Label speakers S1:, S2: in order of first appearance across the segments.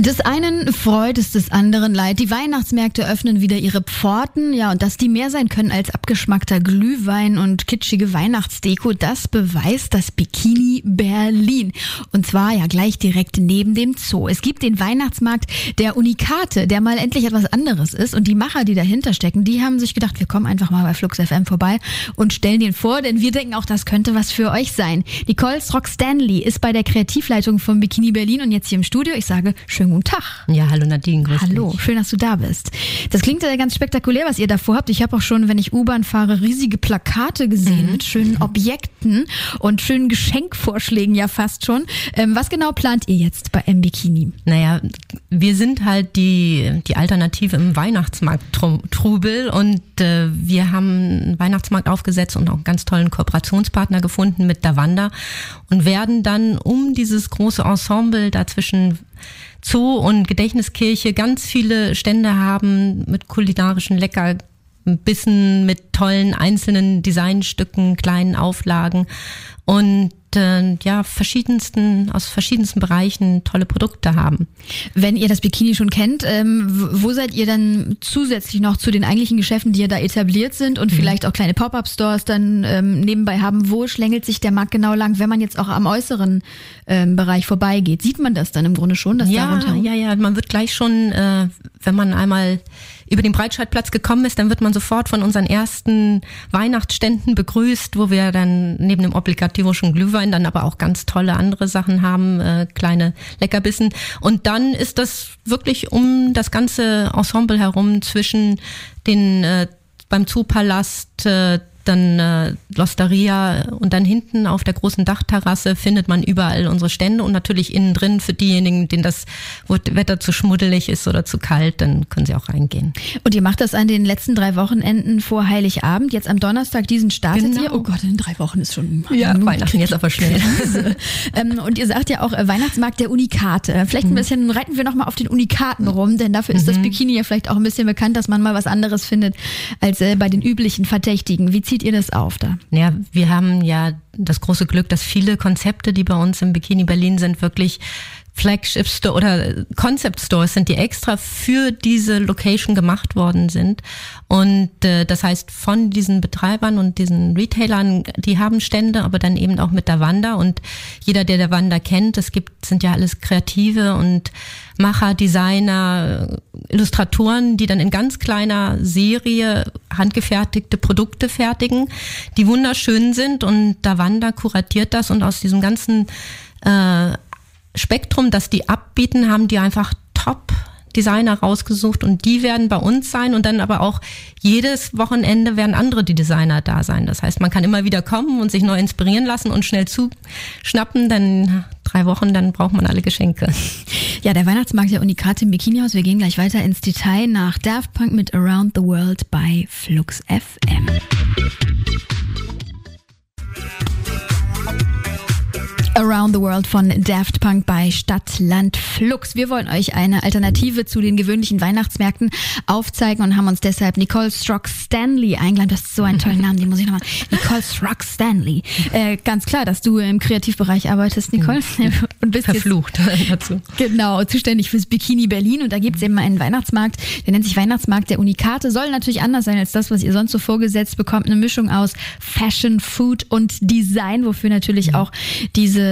S1: Des einen freut es des anderen leid. Die Weihnachtsmärkte öffnen wieder ihre Pforten. Ja, und dass die mehr sein können als abgeschmackter Glühwein und kitschige Weihnachtsdeko, das beweist das Bikini Berlin. Und zwar ja gleich direkt neben dem Zoo. Es gibt den Weihnachtsmarkt der Unikate, der mal endlich etwas anderes ist. Und die Macher, die dahinter stecken, die haben sich gedacht, wir kommen einfach mal bei Flux FM vorbei und stellen den vor, denn wir denken auch, das könnte was für euch sein. Nicole Strock-Stanley ist bei der Kreativleitung vom Bikini Berlin und jetzt hier im Studio. Ich sage schönen guten Tag.
S2: Ja, hallo Nadine, grüß dich.
S1: Hallo, schön, dass du da bist. Das klingt ganz spektakulär, was ihr davor habt. Ich habe auch schon, wenn ich U-Bahn fahre, riesige Plakate gesehen mit schönen Objekten und schönen Geschenkvorschlägen ja fast schon. Was genau plant ihr jetzt bei M-Bikini?
S2: Naja, wir sind halt die Alternative im Weihnachtsmarkt-Trubel und wir haben einen Weihnachtsmarkt aufgesetzt und auch einen ganz tollen Kooperationspartner gefunden mit Davanda und werden dann um dieses große Ensemble dazwischen Zoo und Gedächtniskirche ganz viele Stände haben mit kulinarischen Leckerbissen, mit tollen einzelnen Designstücken, kleinen Auflagen und aus verschiedensten Bereichen tolle Produkte haben.
S1: Wenn ihr das Bikini schon kennt, wo seid ihr dann zusätzlich noch zu den eigentlichen Geschäften, die ja da etabliert sind und vielleicht auch kleine Pop-Up-Stores dann nebenbei haben? Wo schlängelt sich der Markt genau lang, wenn man jetzt auch am äußeren Bereich vorbeigeht? Sieht man das dann im Grunde schon?
S2: Ja, man wird gleich schon, wenn man einmal über den Breitscheidplatz gekommen ist, dann wird man sofort von unseren ersten Weihnachtsständen begrüßt, wo wir dann neben dem obligatorischen Glühwein dann aber auch ganz tolle andere Sachen haben, kleine Leckerbissen. Und dann ist das wirklich um das ganze Ensemble herum zwischen den beim Zoopalast, dann L'Osteria und dann hinten auf der großen Dachterrasse findet man überall unsere Stände und natürlich innen drin für diejenigen, denen das Wetter zu schmuddelig ist oder zu kalt, dann können sie auch reingehen.
S1: Und ihr macht das an den letzten 3 Wochenenden vor Heiligabend. Jetzt am Donnerstag diesen startet ihr. Oh Gott, in 3 Wochen ist schon
S2: Weihnachten jetzt aber schnell.
S1: Und ihr sagt ja auch Weihnachtsmarkt der Unikate. Vielleicht ein bisschen reiten wir nochmal auf den Unikaten rum, denn dafür ist das Bikini ja vielleicht auch ein bisschen bekannt, dass man mal was anderes findet als bei den üblichen Verdächtigen. Wie zieht ihr das auf da?
S2: Ja, wir haben ja das große Glück, dass viele Konzepte, die bei uns im Bikini Berlin sind, wirklich Flagship Store oder Concept Stores sind, die extra für diese Location gemacht worden sind. Und das heißt, von diesen Betreibern und diesen Retailern, die haben Stände, aber dann eben auch mit Davanda. Und jeder, der Davanda kennt, sind ja alles Kreative und Macher, Designer, Illustratoren, die dann in ganz kleiner Serie handgefertigte Produkte fertigen, die wunderschön sind. Und Davanda kuratiert das und aus diesem ganzen Spektrum, das die abbieten, haben die einfach Top-Designer rausgesucht und die werden bei uns sein und dann aber auch jedes Wochenende werden andere die Designer da sein. Das heißt, man kann immer wieder kommen und sich neu inspirieren lassen und schnell zuschnappen, dann 3 Wochen, dann braucht man alle Geschenke.
S1: Ja, der Weihnachtsmarkt der Unikate im Bikinihaus. Wir gehen gleich weiter ins Detail nach Daft Punk mit Around the World bei Flux FM. Around the World von Daft Punk bei Stadt, Land, Flux. Wir wollen euch eine Alternative zu den gewöhnlichen Weihnachtsmärkten aufzeigen und haben uns deshalb Nicole Strock-Stanley eingeladen. Das ist so ein toller Name, den muss ich nochmal. Nicole Strock-Stanley. Ganz klar, dass du im Kreativbereich arbeitest, Nicole. Und bist
S2: verflucht dazu.
S1: Genau, zuständig fürs Bikini Berlin. Und da gibt's eben einen Weihnachtsmarkt, der nennt sich Weihnachtsmarkt der Unikate. Soll natürlich anders sein als das, was ihr sonst so vorgesetzt bekommt. Eine Mischung aus Fashion, Food und Design, wofür natürlich auch dieses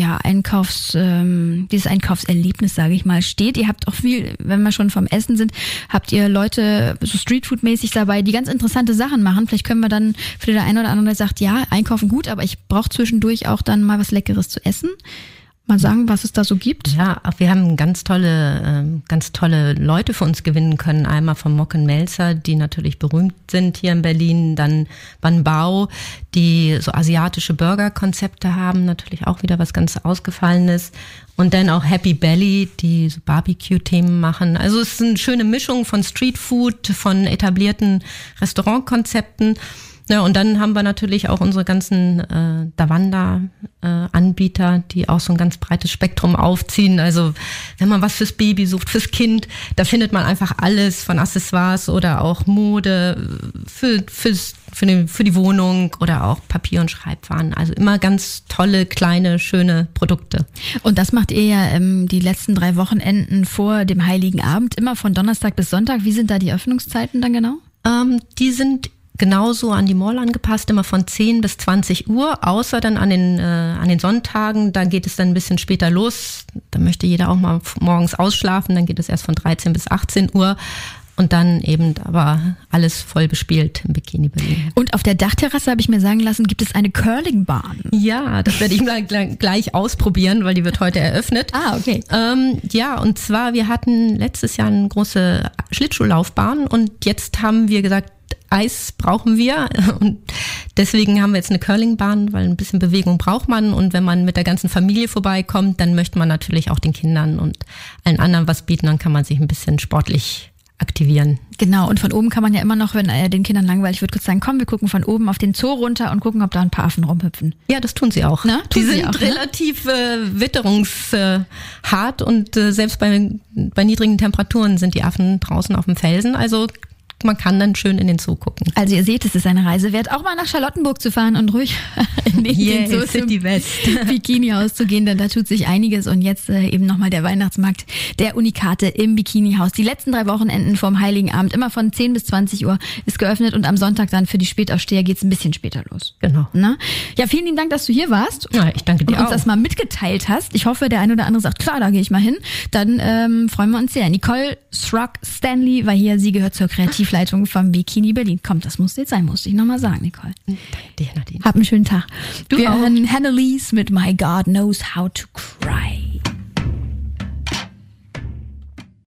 S1: Einkaufserlebnis, sage ich mal, steht. Ihr habt auch viel, wenn wir schon vom Essen sind, habt ihr Leute so Streetfood-mäßig dabei, die ganz interessante Sachen machen. Vielleicht können wir dann für den einen oder anderen, der sagt, ja, einkaufen gut, aber ich brauche zwischendurch auch dann mal was Leckeres zu essen. Mal sagen, was es da so gibt?
S2: Ja, wir haben ganz tolle Leute für uns gewinnen können. Einmal von Mock & Melzer, die natürlich berühmt sind hier in Berlin. Dann Banbao, die so asiatische Burger-Konzepte haben. Natürlich auch wieder was ganz Ausgefallenes. Und dann auch Happy Belly, die so Barbecue-Themen machen. Also es ist eine schöne Mischung von Streetfood, von etablierten Restaurantkonzepten. Ja, und dann haben wir natürlich auch unsere ganzen Davanda-Anbieter, die auch so ein ganz breites Spektrum aufziehen. Also wenn man was fürs Baby sucht, fürs Kind, da findet man einfach alles von Accessoires oder auch Mode für die Wohnung oder auch Papier- und Schreibwaren. Also immer ganz tolle, kleine, schöne Produkte.
S1: Und das macht ihr ja die letzten 3 Wochenenden vor dem Heiligen Abend, immer von Donnerstag bis Sonntag. Wie sind da die Öffnungszeiten dann genau?
S2: Die sind genauso an die Mall angepasst, immer von 10 bis 20 Uhr, außer dann an den Sonntagen, da geht es dann ein bisschen später los. Da möchte jeder auch mal morgens ausschlafen, dann geht es erst von 13 bis 18 Uhr. Und dann eben aber alles voll bespielt im Bikini Berlin.
S1: Und auf der Dachterrasse, habe ich mir sagen lassen, gibt es eine Curlingbahn.
S2: Ja, das werde ich mal gleich ausprobieren, weil die wird heute eröffnet.
S1: Ah, okay.
S2: Ja, und zwar, wir hatten letztes Jahr eine große Schlittschuhlaufbahn und jetzt haben wir gesagt, Eis brauchen wir und deswegen haben wir jetzt eine Curlingbahn, weil ein bisschen Bewegung braucht man und wenn man mit der ganzen Familie vorbeikommt, dann möchte man natürlich auch den Kindern und allen anderen was bieten, dann kann man sich ein bisschen sportlich aktivieren.
S1: Genau, und von oben kann man ja immer noch, wenn den Kindern langweilig wird, kurz sagen, komm, wir gucken von oben auf den Zoo runter und gucken, ob da ein paar Affen rumhüpfen.
S2: Ja, das tun sie auch. Die sind
S1: auch,
S2: relativ witterungshart und selbst bei niedrigen Temperaturen sind die Affen draußen auf dem Felsen, also man kann dann schön in den Zoo gucken.
S1: Also ihr seht, es ist eine Reise wert, auch mal nach Charlottenburg zu fahren und ruhig in den Zoo zum Bikini-Haus zu gehen, denn da tut sich einiges. Und jetzt eben nochmal der Weihnachtsmarkt der Unikate im Bikini-Haus. Die letzten 3 Wochenenden vorm Heiligen Abend, immer von 10 bis 20 Uhr ist geöffnet und am Sonntag dann für die Spätaufsteher geht's ein bisschen später los.
S2: Genau.
S1: Na? Ja, vielen lieben Dank, dass du hier warst.
S2: Ja, ich danke dir
S1: und uns das mal mitgeteilt hast. Ich hoffe, der eine oder andere sagt, klar, da gehe ich mal hin. Dann freuen wir uns sehr. Nicole Srug-Stanley war hier, sie gehört zur Kreativleitung vom Bikini Berlin. Komm, das muss jetzt sein, musste ich nochmal sagen, Nicole.
S2: Danke dir, Nadine.
S1: Hab einen schönen Tag.
S2: Du
S1: Wir
S2: auch.
S1: hören Hannah Lees mit My God Knows How to Cry.